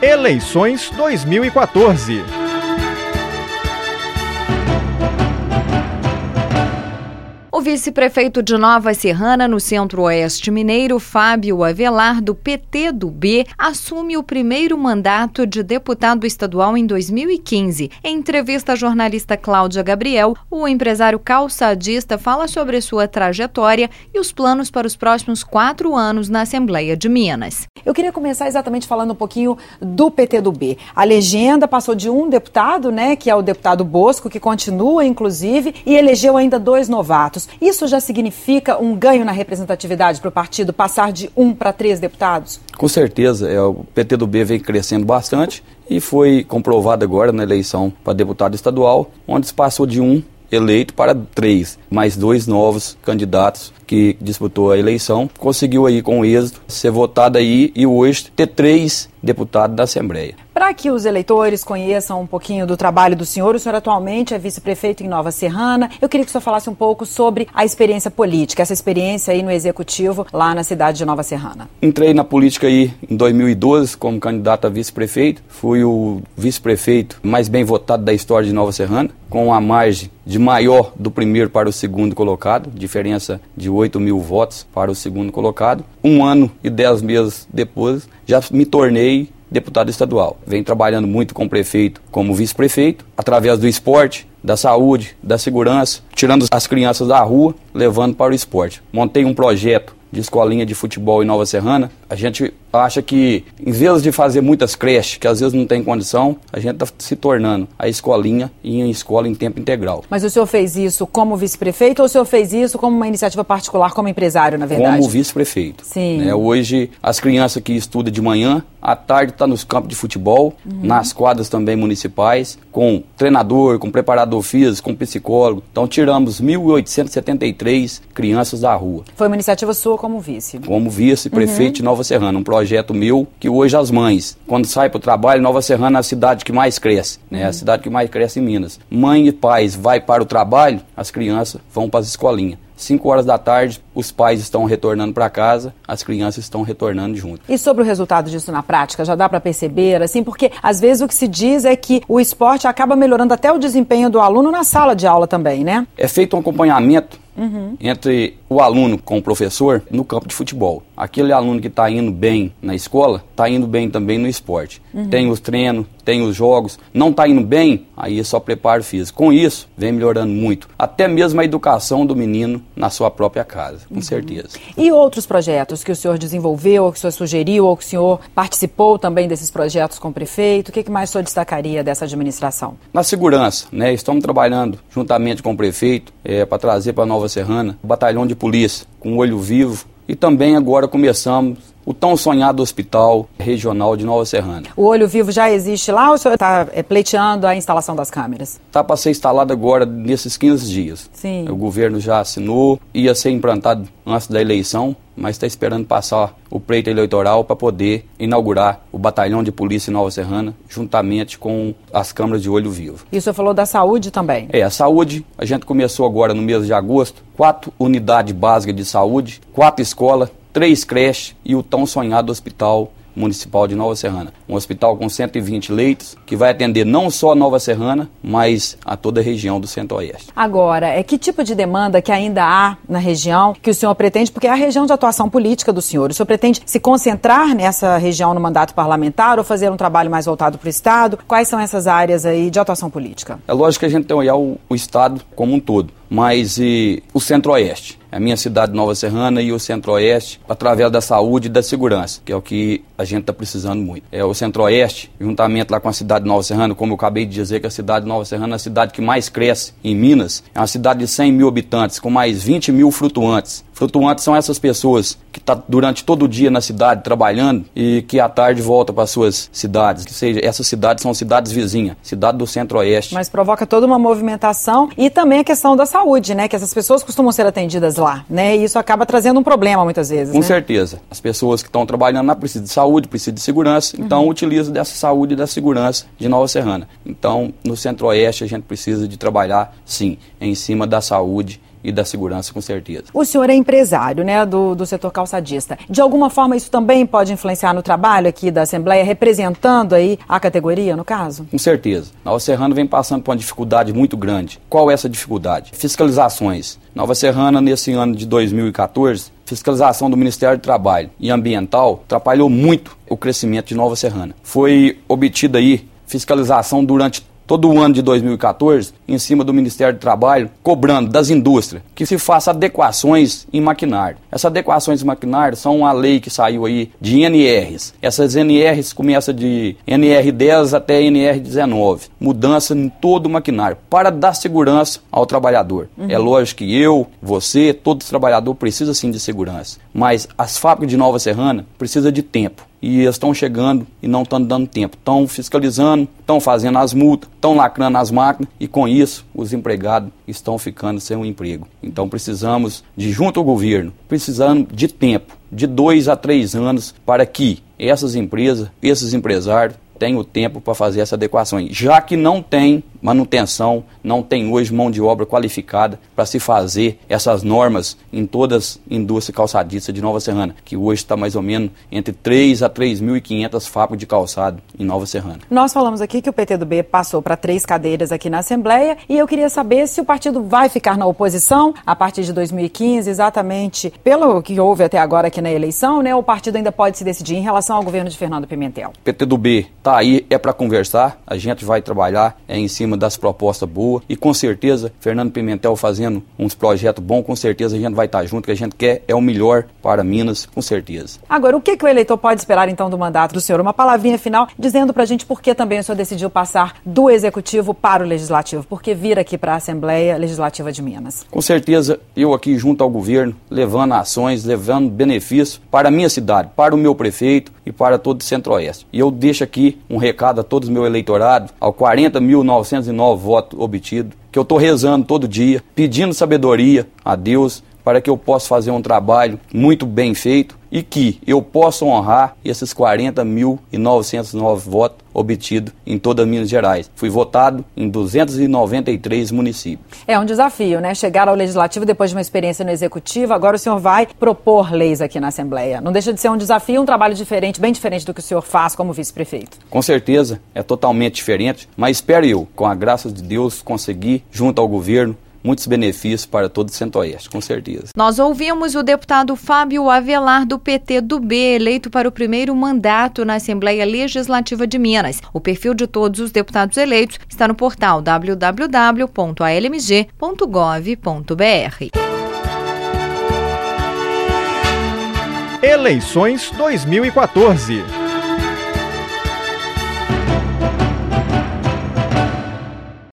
Eleições 2014. O vice-prefeito de Nova Serrana, no Centro-Oeste Mineiro, Fábio Avelar, do PT do B, assume o primeiro mandato de deputado estadual em 2015. Em entrevista à jornalista Cláudia Gabriel, o empresário calçadista fala sobre sua trajetória e os planos para os próximos 4 anos na Assembleia de Minas. Eu queria começar exatamente falando um pouquinho do PT do B. A legenda passou de um deputado, que é o deputado Bosco, que continua, inclusive, e elegeu ainda 2 novatos. Isso já significa um ganho na representatividade para o partido, passar de 1 para 3 deputados? Com certeza, o PT do B vem crescendo bastante e foi comprovado agora na eleição para deputado estadual, onde se passou de 1 eleito para 3, mais 2 novos candidatos que disputou a eleição, conseguiu aí com êxito ser votado aí e hoje ter 3 deputados da Assembleia. Para que os eleitores conheçam um pouquinho do trabalho do senhor, o senhor atualmente é vice-prefeito em Nova Serrana. Eu queria que o senhor falasse um pouco sobre a experiência política, essa experiência aí no Executivo, lá na cidade de Nova Serrana. Entrei na política aí em 2012 como candidato a vice-prefeito. Fui o vice-prefeito mais bem votado da história de Nova Serrana, com a margem de maior do primeiro para o segundo colocado, diferença de 8 mil votos para o segundo colocado. 1 ano e 10 meses depois, já me tornei deputado estadual. Venho trabalhando muito com o prefeito como vice-prefeito, através do esporte, da saúde, da segurança, tirando as crianças da rua, levando para o esporte. Montei um projeto de escolinha de futebol em Nova Serrana. A gente acha que, em vez de fazer muitas creches, que às vezes não tem condição, a gente está se tornando a escolinha e a escola em tempo integral. Mas o senhor fez isso como vice-prefeito ou o senhor fez isso como uma iniciativa particular, como empresário, na verdade? Como vice-prefeito. Sim. Hoje, as crianças que estudam de manhã, à tarde está nos campos de futebol, nas quadras também municipais, com treinador, com preparador físico, com psicólogo. Então, tiramos 1.873 crianças da rua. Foi uma iniciativa sua como vice? Como vice-prefeito de Nova Serrana, um projeto meu que hoje as mães, quando saem para o trabalho, Nova Serrana é a cidade que mais cresce, a cidade que mais cresce em Minas. Mãe e pais vai para o trabalho, as crianças vão para as escolinhas. 5 horas da tarde, os pais estão retornando para casa, as crianças estão retornando junto. E sobre o resultado disso na prática, já dá para perceber, assim, porque às vezes o que se diz é que o esporte acaba melhorando até o desempenho do aluno na sala de aula também, né? É feito um acompanhamento entre o aluno com o professor no campo de futebol. Aquele aluno que está indo bem na escola, está indo bem também no esporte. Tem os treinos, tem os jogos. Não está indo bem, aí é só preparo físico. Com isso, vem melhorando muito. Até mesmo a educação do menino na sua própria casa, com certeza. E outros projetos que o senhor desenvolveu, ou que o senhor sugeriu, ou que o senhor participou também desses projetos com o prefeito? O que mais o senhor destacaria dessa administração? Na segurança, estamos trabalhando juntamente com o prefeito para trazer para Nova Serrana o batalhão de polícia com olho vivo e também agora começamos o tão sonhado Hospital Regional de Nova Serrana. O olho vivo já existe lá ou o senhor está pleiteando a instalação das câmeras? Está para ser instalado agora nesses 15 dias. Sim. O governo já assinou, ia ser implantado antes da eleição, mas está esperando passar o pleito eleitoral para poder inaugurar o batalhão de polícia em Nova Serrana, juntamente com as câmaras de olho vivo. E o senhor falou da saúde também? A saúde, a gente começou agora no mês de agosto, 4 unidades básicas de saúde, 4 escolas, 3 creches e o tão sonhado Hospital Municipal de Nova Serrana. Um hospital com 120 leitos, que vai atender não só a Nova Serrana, mas a toda a região do Centro-Oeste. Agora, que tipo de demanda que ainda há na região que o senhor pretende, porque é a região de atuação política do senhor, o senhor pretende se concentrar nessa região no mandato parlamentar ou fazer um trabalho mais voltado para o Estado? Quais são essas áreas aí de atuação política? É lógico que a gente tem que olhar o Estado como um todo, mas o Centro-Oeste, a minha cidade Nova Serrana e o Centro-Oeste, através da saúde e da segurança, que é o que a gente está precisando muito. O Centro-Oeste, juntamente lá com a cidade de Nova Serrana, como eu acabei de dizer que a cidade de Nova Serrana é a cidade que mais cresce em Minas, é uma cidade de 100 mil habitantes, com mais 20 mil flutuantes. Flutuantes são essas pessoas que estão durante todo o dia na cidade trabalhando e que à tarde voltam para suas cidades. Ou seja, essas cidades são cidades vizinhas, cidade do Centro-Oeste. Mas provoca toda uma movimentação e também a questão da saúde, que essas pessoas costumam ser atendidas lá, e isso acaba trazendo um problema muitas vezes. Com certeza. As pessoas que estão trabalhando lá precisam de saúde, precisam de segurança, então utilizam dessa saúde e da segurança de Nova Serrana. Então, no Centro-Oeste a gente precisa de trabalhar, sim, em cima da saúde e da segurança, com certeza. O senhor é empresário, né, do setor calçadista. De alguma forma isso também pode influenciar no trabalho aqui da Assembleia, representando aí a categoria, no caso? Com certeza. Nova Serrana vem passando por uma dificuldade muito grande. Qual é essa dificuldade? Fiscalizações. Nova Serrana, nesse ano de 2014, fiscalização do Ministério do Trabalho e Ambiental atrapalhou muito o crescimento de Nova Serrana. Foi obtida aí fiscalização durante todo o ano de 2014, em cima do Ministério do Trabalho, cobrando das indústrias que se faça adequações em maquinário. Essas adequações em maquinário são uma lei que saiu aí de NRs. Essas NRs começam de NR10 até NR19. Mudança em todo o maquinário, para dar segurança ao trabalhador. É lógico que eu, você, todo trabalhador precisa sim de segurança. Mas as fábricas de Nova Serrana precisam de tempo. E eles estão chegando e não estão dando tempo. Estão fiscalizando, estão fazendo as multas, estão lacrando as máquinas e com isso os empregados estão ficando sem um emprego. Então precisamos de, junto ao governo, precisamos de tempo, de 2 a 3 anos para que essas empresas, esses empresários tem o tempo para fazer essa adequação, já que não tem manutenção, não tem hoje mão de obra qualificada para se fazer essas normas em todas as indústrias calçadistas de Nova Serrana, que hoje está mais ou menos entre 3 a 3.500 fábricas de calçado em Nova Serrana. Nós falamos aqui que o PTdoB passou para 3 cadeiras aqui na Assembleia e eu queria saber se o partido vai ficar na oposição a partir de 2015, exatamente pelo que houve até agora aqui na eleição, né? O partido ainda pode se decidir em relação ao governo de Fernando Pimentel. O PTdoB está aí, é para conversar, a gente vai trabalhar em cima das propostas boas e com certeza, Fernando Pimentel fazendo uns projetos bons, com certeza a gente vai estar junto, que a gente quer é o melhor para Minas, com certeza. Agora, o que o eleitor pode esperar então do mandato do senhor? Uma palavrinha final dizendo pra gente por que também o senhor decidiu passar do Executivo para o Legislativo, por que vir aqui para a Assembleia Legislativa de Minas? Com certeza, eu aqui junto ao governo, levando ações, levando benefícios para a minha cidade, para o meu prefeito e para todo o Centro-Oeste. E eu deixo aqui um recado a todos o meu eleitorado, ao 40.909 votos obtidos, que eu estou rezando todo dia, pedindo sabedoria a Deus para que eu possa fazer um trabalho muito bem feito e que eu possa honrar esses 40.909 votos obtidos em todas Minas Gerais. Fui votado em 293 municípios. É um desafio, né? Chegar ao Legislativo depois de uma experiência no Executivo, agora o senhor vai propor leis aqui na Assembleia. Não deixa de ser um desafio, um trabalho diferente, bem diferente do que o senhor faz como vice-prefeito. Com certeza, é totalmente diferente, mas espero eu, com a graça de Deus, conseguir, junto ao governo, muitos benefícios para todo o Centro-Oeste, com certeza. Nós ouvimos o deputado Fábio Avelar, do PTdoB, eleito para o primeiro mandato na Assembleia Legislativa de Minas. O perfil de todos os deputados eleitos está no portal www.almg.gov.br. Eleições 2014.